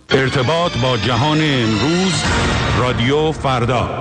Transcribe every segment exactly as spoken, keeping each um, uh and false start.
ارتباط با جهان امروز، رادیو فردا.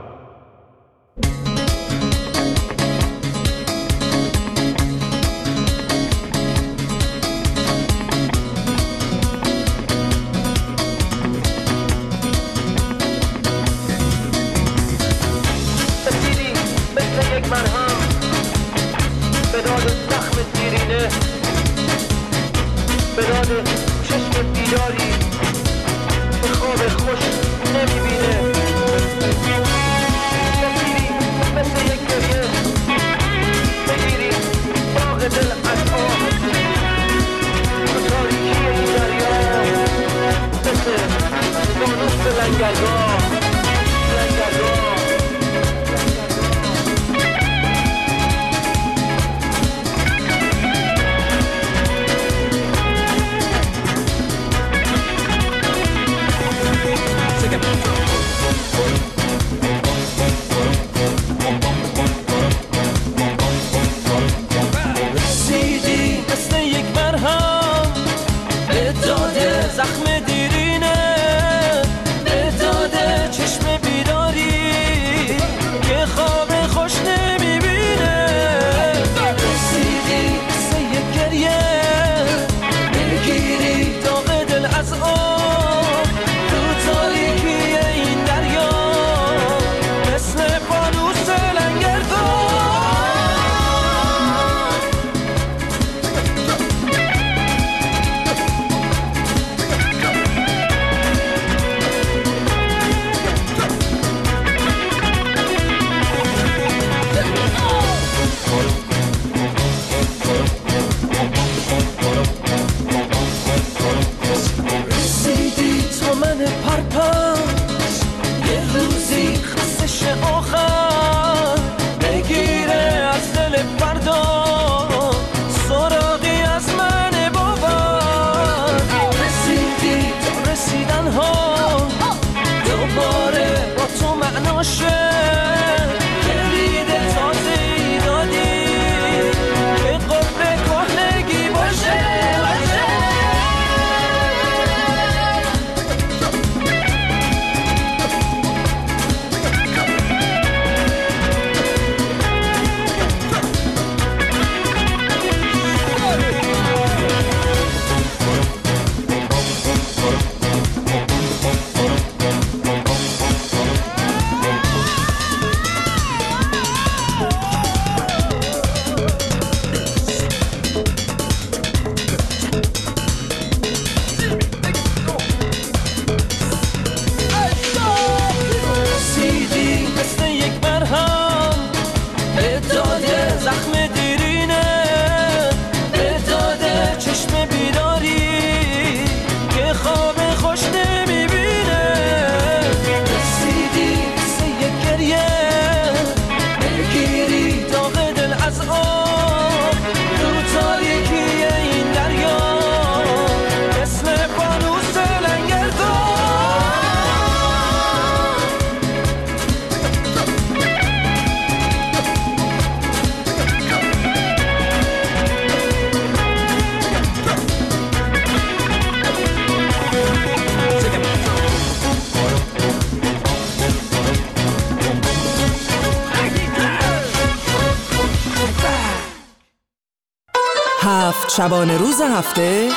شبانه روز هفته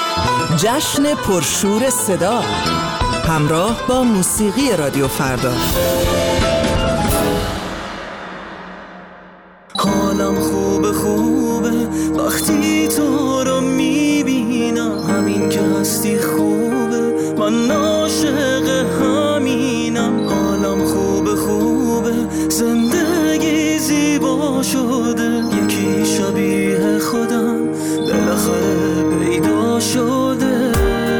جشن پرشور صدا همراه با موسیقی رادیو فردا. حالم خوبه خوبه وقتی تو رو میبینم، همین که هستی خوبه، من عاشق همینم. حالم خوبه خوبه زندگی زیبا شده، یکی شبیه خودم بالاخره پیدا شده.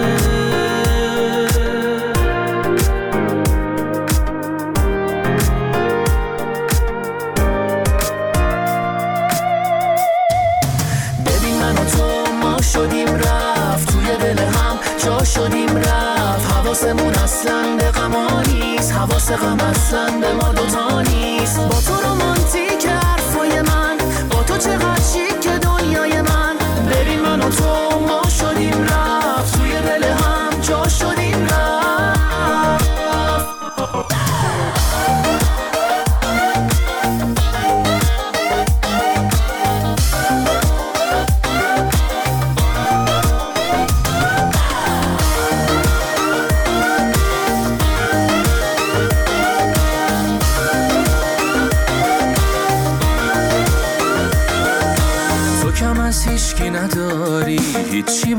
ببین من و تو ما شدیم رفت، توی دل هم جا شدیم رفت. حواسمون اصلا به غما نیست، حواس غم اصلا به ما دوتا نیست. با تو رومانتیک حرفای من، با تو چقدر شیک که دنیای من. ببین من و تو ما شدیم رفت، توی دل هم جا شدیم رفت.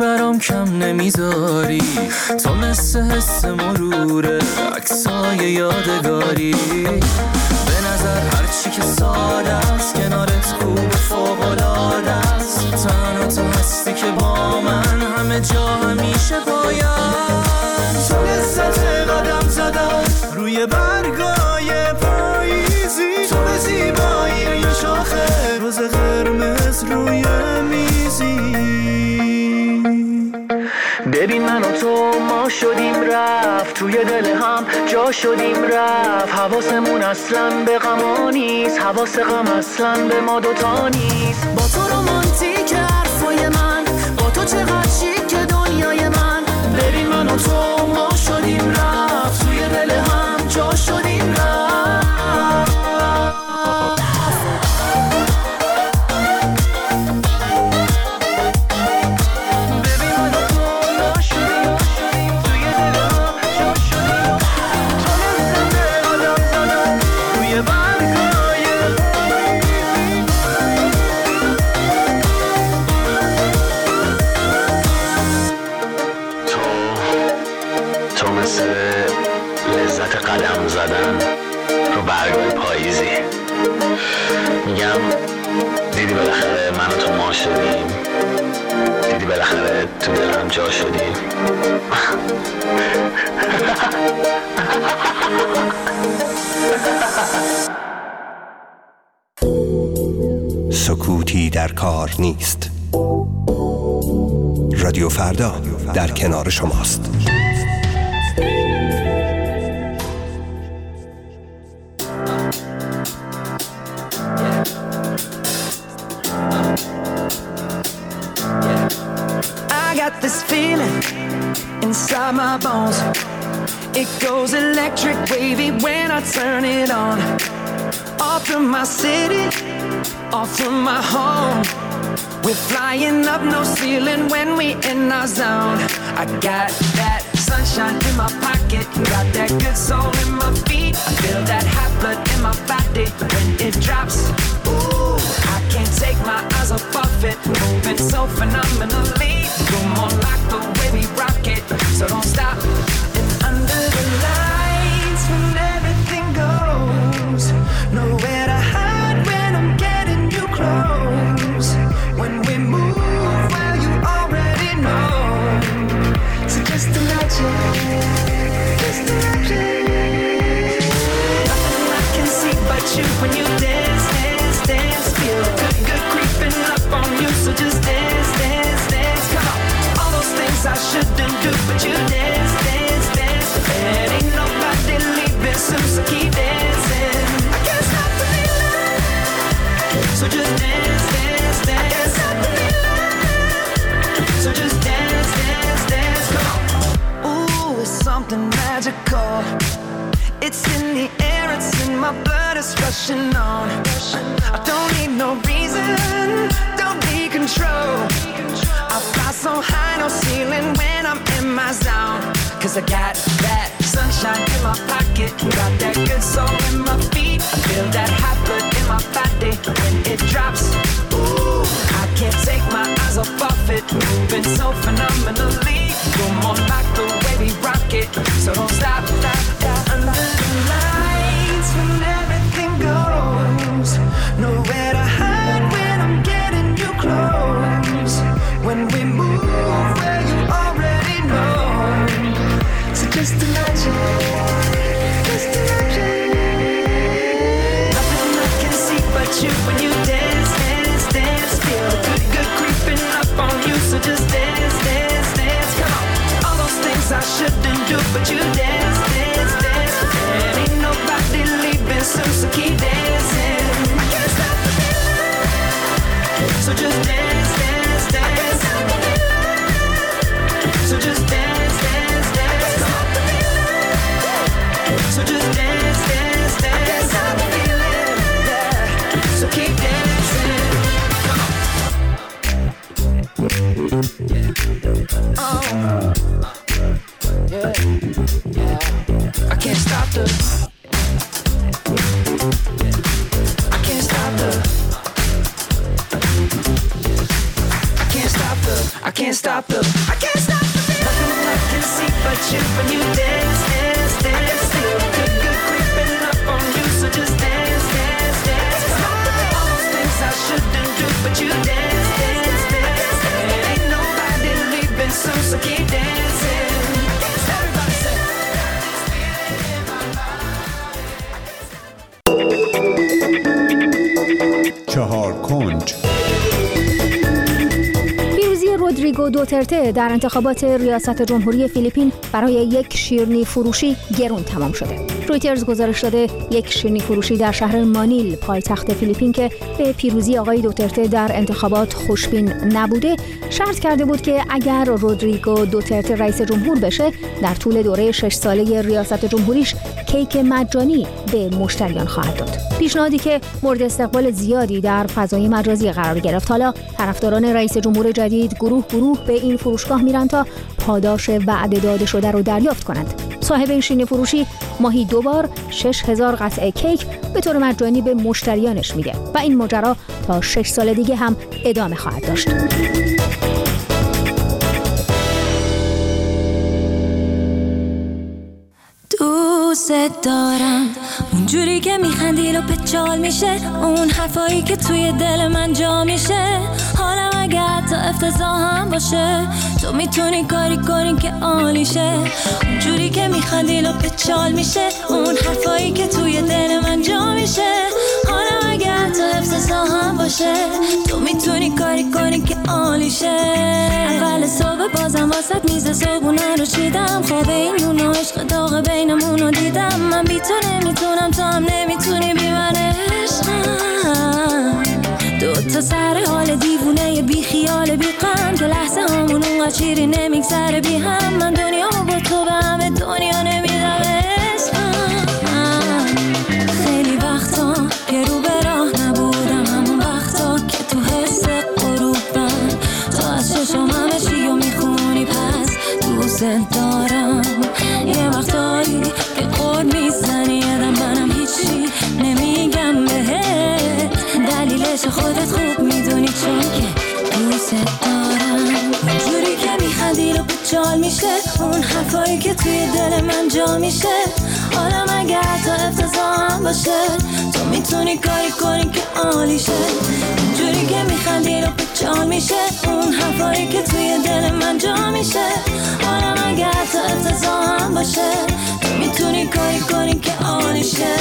برام کم نمیذاری، تو مثل حس مروره عکسای یادگاری. به نظر هرچی که ساده است کنارت خوب فوق‌العاده است. تنها تو هستی که با من همه جا همیشه باید. تو لذت قدم زدم روی برگای پاییزی، تو به زیبایی یه شاخه روز قرمز روی میزی. ببین من و تو ما شدیم رفت، توی دل هم جا شدیم رفت. حواسمون اصلا به غما نیست، حواس غم اصلا به ما دوتا نیست. با تو رومانتیک حرفای من، با تو چقدر شیک دنیای من. ببین من و تو ما شدیم رفت، توی دل هم جا شدیم رفت. دیدی بالاخره من و تو ما شدیم، دیدی بالاخره تو دلم جا شدیم. سکوتی در کار نیست. رادیو فردا در کنار شماست. Inside my bones, it goes electric wavy when I turn it on. Off from my city, off from my home, we're flying up no ceiling when we in our zone. I got that sunshine in my pocket, got that good soul in my feet. I feel that hot blood in my body when it drops. Ooh, I can't take my eyes off of it, moving so phenomenally. Come on, like the way we rock it, so don't stop. And under the lights when everything goes, nowhere to hide when I'm getting you close. When we move, well you already know. So just imagine, just imagine. Nothing I can see but you when you dance, dance, dance. Feel good, good creeping up on you, so just dance, dance, dance. Come on. Things I shouldn't do, but you dance, dance, dance. And ain't nobody leaving soon, so keep dancing. I can't stop the feeling, so just dance, dance, dance. I can't stop the feeling, so just dance, dance, dance. Come on. Ooh, it's something magical. It's in the air, it's in my blood, it's rushing on. I don't need no reason, don't need control. I fly so high, no ceiling when I'm in my zone. Cause I got that sunshine in my pocket, got that good soul in my feet. I feel that hot blood in my body when it drops. Ooh, I can't take my eyes off of it, moving so phenomenally. You're more like the way we rock it, so don't stop, stop, stop. Under the lights when everything goes, nowhere to hide when I'm getting you close. When we move, well you already know. So just imagine, just imagine. Nothing I can see but you when you dance, dance, dance. Feel good, good creeping up on you, so just dance, dance, dance. Come on. you when you dance, dance, dance. Feel the good, good creeping up on you, so just dance, dance, dance. Stop with all those things I shouldn't do, but you dance, dance, dance. Ain't nobody leaving soon, so keep dancing. Everybody say, چهار کنج. پیروزی رودریگو دوترته در انتخابات ریاست جمهوری فیلیپین برای یک شیرینی فروشی گرون تمام شده. رویترز گزارش داده یک شیرینی فروشی در شهر مانیل پایتخت فیلیپین که به پیروزی آقای دوترته در انتخابات خوشبین نبوده، شرط کرده بود که اگر رودریگو دوترته رئیس جمهور بشه، در طول دوره شش ساله ریاست جمهوریش کیک مجانی به مشتریان خواهد داد. پیشنهادی که مورد استقبال زیادی در فضای مجازی قرار گرفت. حالا طرفداران رئیس جمهور جدید گروه گروه به این فروشگاه میرن تا پاداش وعده داده شده رو دریافت کنند. صاحب این شیرینی فروشی ماهی دو بار شش هزار قطعه کیک به طور مجانی به مشتریانش میده و این ماجرا تا شش سال دیگه هم ادامه خواهد داشت. دوست دارم اونجوری که میخندی و پچال میشه، اون حرفایی که توی دل من جا میشه. حالم اگه حتی افتضاح هم باشه، تو میتونی کاری کنی که عالیشه. اونجوری که میخندی و پچال میشه، اون حرفایی که توی دل من جا میشه. حالم اگه حتی افتضاح هم باشه، تو میتونی کاری کنی که عالیشه. اول صبح بازم واسط میز صبحونه رو چیدم، خواب این نون و عشق داغ بینمونو دیدم. من بی تو نمیتونم، تو هم نمیتونی بی من عشقم. دو تا سر حال دیوونه بی خیال بی غم، که لحظه همون اونقدر چیری نمیگذره بی هم. من دنیامو با تو به همه دنیا نمیدم عشقم. خیلی وقتا که رو به راه نبودم، همون وقتا که تو حس غروبم، تو از چشم همه چیو میخونی، پس دوست دارم. یه وقتایی که قول میزنی یادم، منم هیچی نمیگم بهت، دلیلش خودت خوب میدونی، چون که دوست دارم. اونجوری که میخندی رو بچال میشه، اون حرفایی که توی دل من جا میشه. حالم اگه حتی افتضاح هم باشه، تو میتونی کاری کنی که عالیشه. اونجوری که میخندی رو بچال میشه، اون حرفایی که توی دل من جا میشه. حالم اگه حتی افتضاح هم باشه، تو میتونی کاری کنی که عالیشه.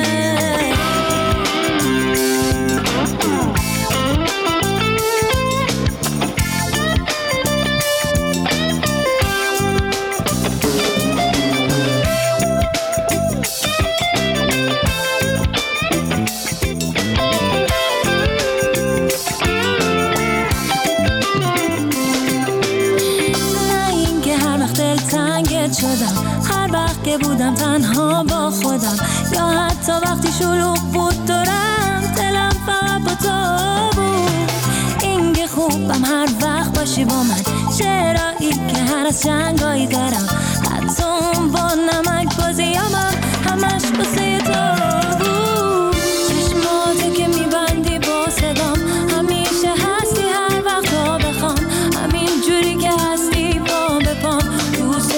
شدم هر وقت که بودم تنها با خودم، یا حتی وقتی شلوغ بود دورم، دلم فقط با تو بود. این که خوبم هر وقت باشی با من، چرایی که هر از جنگایی دارم، حتی اون با نمک بازیامم همش بسه تو بود. چشماتو که میبندی با صدام، همیشه هستی هر وقت تا بخوام، همین جوری که هستی با بپام. دوست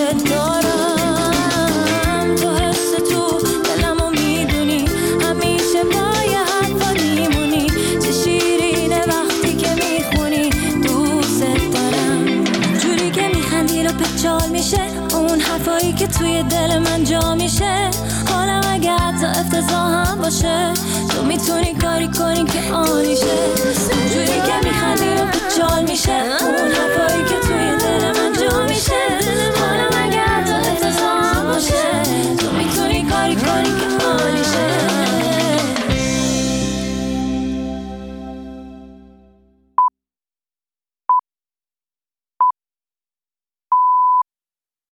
دارم تو حس تو دلمو میدونی، همیشه پای حرفا میمونی، چه شیرینه وقتی که میخونی. دوست دارم جوری که میخندی رو پچال میشه، اون حرفایی که توی دل من جا میشه. حالم اگه حتی افتضاح هم باشه، تو میتونی کاری کنی که عالیشه. جوری که میخندی رو پچال میشه، اون حرفایی که توی دل من جا میشه.